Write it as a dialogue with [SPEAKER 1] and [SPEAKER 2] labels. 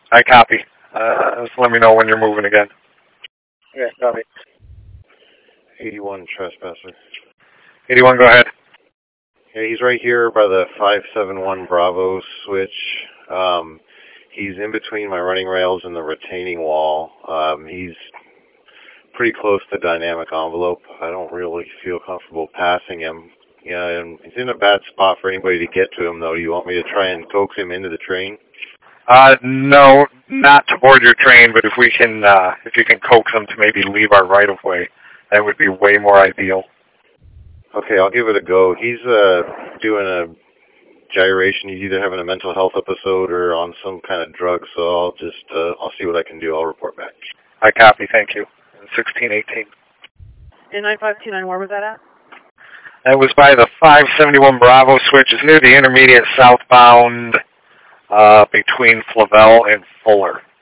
[SPEAKER 1] I copy. Just let me know when you're moving again.
[SPEAKER 2] Yeah, copy.
[SPEAKER 3] 81 trespasser.
[SPEAKER 1] 81, go ahead.
[SPEAKER 3] Yeah, he's right here by the 571 Bravo switch. He's in between my running rails and the retaining wall. He's pretty close to dynamic envelope. I don't really feel comfortable passing him. Yeah, and he's in a bad spot for anybody to get to him, though. Do you want me to try and coax him into the train?
[SPEAKER 1] No, not to board your train, but if you can coax him to maybe leave our right of way, that would be way more ideal.
[SPEAKER 3] Okay, I'll give it a go. He's doing a gyration. He's either having a mental health episode or on some kind of drug, so I'll see what I can do. I'll report back.
[SPEAKER 1] I copy, thank you. 1618.
[SPEAKER 2] In 9529, where was that at?
[SPEAKER 1] That was by the 571 Bravo switch. It's near the intermediate southbound between Flavel and Fuller.